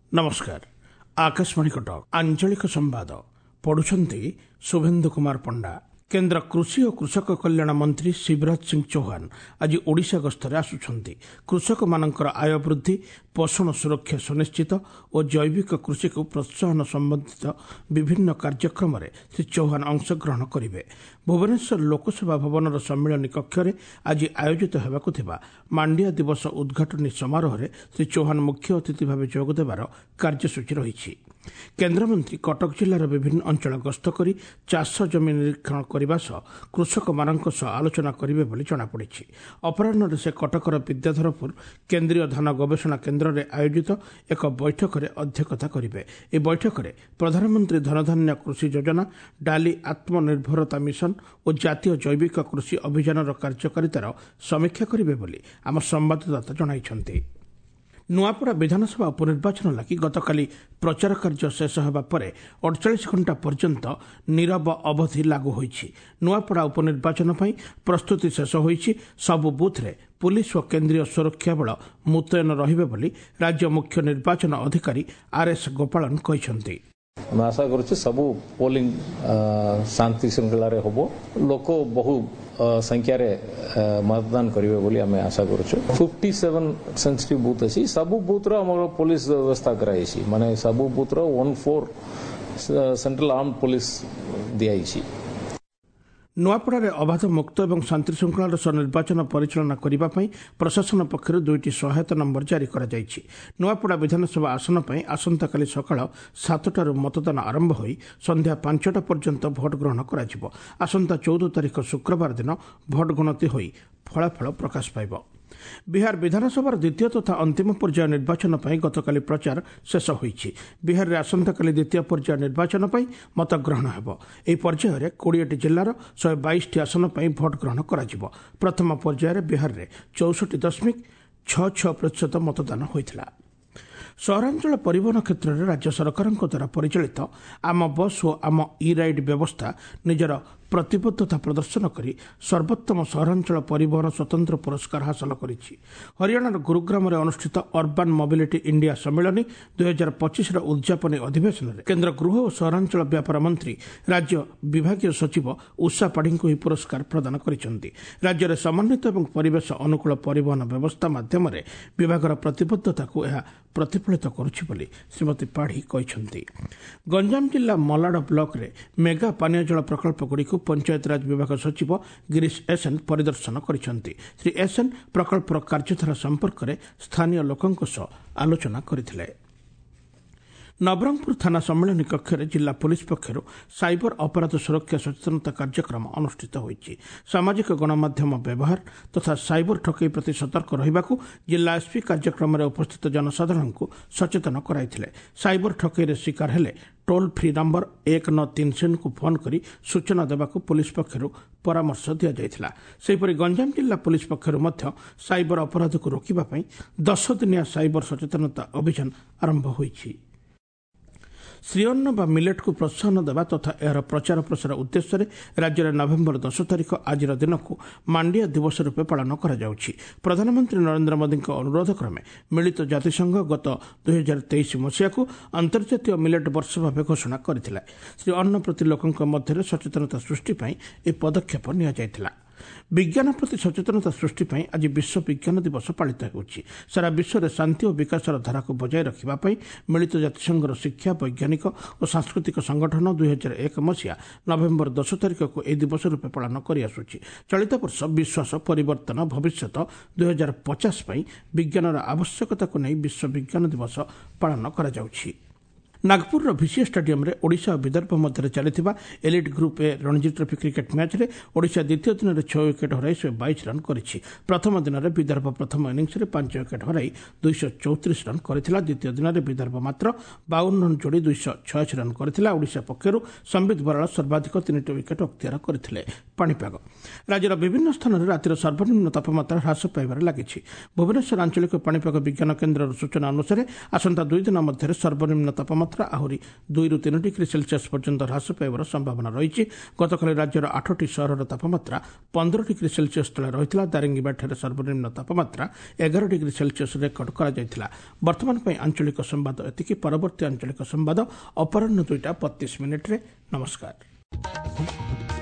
नमस्कार। आकाशवाणी कटक आंचलिक संवाद पढ़ुछंती शुभेन्दु कुमार पंडा। केन्द्र कृषि और कृषक कल्याण मंत्री शिवराज सिंह चौहान आज ओडिशा गस्तरे आसुछंती। कृषक मानकर आय वृद्धि, पोषण सुरक्षा सुनिश्चित और जैविक कृषि को प्रोत्साहन संबंधित विभिन्न कार्यक्रम में श्री चौहान अंशग्रहण करेंगे। भुवनेश्वर लोकसभा भवन सम्मिलनी कक्ष में आज आयोजित होगाकु थिबा मांडिया दिवस उद्घाटनी समारोह में श्री चौहान मुख्य अतिथि भाव जोगदेवार कार्यसूची रही। केन्द्रमंत्री कटक जिलार विभिन्न अंचल गस्त कर चाष जमी निरीक्षण करने सह कृषक मानक सह आलोचना करेंगे बोली जनापड़ी। अपराह्न से कटकर विद्याधरपुर केन्द्रीय धान गवेषणा केन्द्र में आयोजित एक बैठक में अध्यक्षता करेंगे। यह बैठक में प्रधानमंत्री धनधान्य कृषि योजना, डाली आत्मनिर्भरता मिशन और जातीय जैविक कृषि अभियान कार्यकारितार समीक्षा करेंगे बोली आम संवाददाता जणाइछन्ति। नुआपड़ा विधानसभा उपनिर्वाचन लगी गतकाली प्रचार कार्य शेष होगा पर 48 घंटा पर्यंत नीरव अवधि लागू होईछि। नुआपड़ा उपनिर्वाचन पर प्रस्तुति शेष होईछि। सबु बूथ रे पुलिस और केन्द्रीय सुरक्षा बल मुतयन रहिबे बोली राज्य मुख्य निर्वाचन अधिकारी आरएस गोपालन कहिसंति। मैं आशा करुँ सबू पोलिंग शांति श्रृंखला हम लोक बहु संख्यार मतदान करेंगे बोली आम आशा करुँ। 57 सेंसिटिव बूथ अच्छी सबू बूथ आम पुलिस व्यवस्था कराई माने सबू बूथ 14 सेंट्रल आर्म पुलिस दिखाई। नुआपड़ा अबाध मुक्त और शांति श्रृंखलार सह निर्वाचन परिचालना करने प्रशासन पक्षर 2टी सहायता नंबर जारी कर नुआपड़ा विधानसभा आसन पर आसंता सकाळ 7टारू मतदान आरंभ हो संध्या 5टा पर्यंत भोट ग्रहण कर आसंता 14 तारिख शुक्रवार दिन भोट गणति हो फलाफल प्रकाश पाइब। बिहार विधानसभा द्वितीय तथा अंतिम पर्याय निर्वाचन पर गतकाली प्रचार शेष होईछि। बिहार में आसंताकाली द्वितीय पर्याय निर्वाचन पर मतग्रहण हेबो। एही पर्याय में 20टी जिलार 122टी आसन पर भोट ग्रहण कराजिबो। प्रथम पर्याय बिहार में 64.66% मतदान होइथिला। सहरांचल परिवहन क्षेत्र में राज्य सरकार द्वारा परिचालित आम बस और आम ई राइड व्यवस्था निजर प्रतिबद्धता प्रदर्शन करी सर्वोत्तम सहरांचल परिवहन स्वतंत्र पुरस्कार हासिल करिछि। हरियाणार गुरुग्राम में अनुष्ठित अर्बान मोबिलिटी इंडिया सम्मिलनी 2025 उद्यापन अधिवेशन में केन्द्र गृह और सहरांचल व्यापार मंत्री राज्य विभागीय सचिव उषा पाढ़ी को पुरस्कार प्रदान करिसेंति। राज्य में समन्वित और परिवेश अनुकूल परिवहन व्यवस्था माध्यम विभागर प्रतिबद्धता को यह प्रतिफलित करुछि बोली श्रीमती पाढ़ी कहिसेंति। गंजाम जिला मलाड ब्लॉक रे मेगा पानीय जल प्रकल्प गुड़िक पंचायतराज विभाग सचिव गिरीश एसएन परिदर्शन करिसेंति। श्री एसएन प्रकल्पर कार्यधारा संपर्क में स्थानीय लोकों सह आलोचना करथिले। नवरंगपुर थाना सम्मेलनी कक्ष में जिला पुलिस पक्षर साइबर अपराध सुरक्षा सचेतनता कार्यक्रम अनुष्ठित होईछि। सामाजिक गणमाध्यम व्यवहार तथा साइबर ठकई प्रति सतर्क रहिबाकु जिला एसपी कार्यक्रम में उपस्थित जनसाधारण को सचेतन कराइथिले। साइबर ठकई शिकार हेले टोल फ्री नंबर 1930 को फोन करी सूचना देवाकू पुलिस पक्षर परामर्श दिया जायथिला। सेहिपरि गंजाम जिला पुलिस पक्षर मध्य साइबर अपराध को रोकिबा पई 10 दिनिया साइबर सचेतनता अभियान आरंभ होईछि। श्रीअन्न बा मिलेट को प्रोत्साहन देवा तथा यार प्रचार प्रसार उद्देश्य राज्य में नवेम्बर 10 तारिख आज दिन को मांडिया दिवस रूपे पालन कर प्रधानमंत्री नरेंद्र मोदी अनुरोध क्रमे मिलित जातिसंघ गत 2023 मसीहा को अंतर्जातीय मिलेट वर्ष भाव घोषणा करथिला। श्री अन्न प्रति लोकों मध्य सचेतनता सृष्टि यह पदक्षेप निया। विज्ञान प्रति सचेतनता सृष्टि आज विश्व विज्ञान दिवस पालित होउछि। सारा विश्व में शांति और विकास धारा को बजाय रखा मिलित जातिसंघर शिक्षा वैज्ञानिक और सांस्कृतिक संगठन 2001 मसीहा नवेम्बर 10 तारिख को यह दिवस रूपे पालन कर चलित वर्ष विश्वास परिवर्तन भविष्य 2050 विज्ञान आवश्यकता को नहीं विश्व विज्ञान दिवस पालन कर। नागपुर भिसी स्टाडियम रे ओडिशा और विदर्भ मध्य चलता elite group A Ranji trophy cricket match रे ओडिशा द्वितीय दिन में 6 विकेट हराई 122 रन करिछि। प्रथम दिन में विदर्भ प्रथम इनिंग्स रे 5 विकेट हराई 234 रन करथिला। द्वितीय दिन में विदर्भ मात्र 52 रन जोड़ी 286 रन करथिला। ओडिशा पक्षरु संबित बराल सर्वाधिक 3टी विकेट अख्तियार करथिले। पाणीपाग राज्यर विभिन्न स्थान में रातिर सर्वनिम्न तापमात्रा ह्रास पाइबार लागिछि। भुवनेश्वर आंचलिक पाणीपाग विज्ञान केन्द्र सूचना अनुसार आसंता 2 दिन मध्य सर्वनिम्न तापमात्रा তাপমাত্রা আহুরি 2 ରୁ 3 ডিগ্রি সেলসিয়াস পর্যন্ত হ্রাস পাইবার সম্ভাবনা রয়েছে। গতকাল রাজ্যের 8টি সহরর তাপমাত্রা 15 ডিগ্রি সেলসিয়াস তলে রয়েছে। দারিঙ্গিবাড়িଠାରେ সর্বনিম্ন তাপমাত্রা 11 ডিগ্রি সেলসিয়াস রেকর্ড করা যাইଥିଲା। বর্তমান ପାଇଁ ଆଞ୍ଚଳିକ ସମ୍ବାଦ ଏତିକି। ପରବର୍ତ୍ତୀ ଆଞ୍ଚଳିକ ସମ୍ବାଦ ଅପରାହ୍ନ 2ଟା 32 ମିନିଟ୍ରେ। ନମସ୍କାର।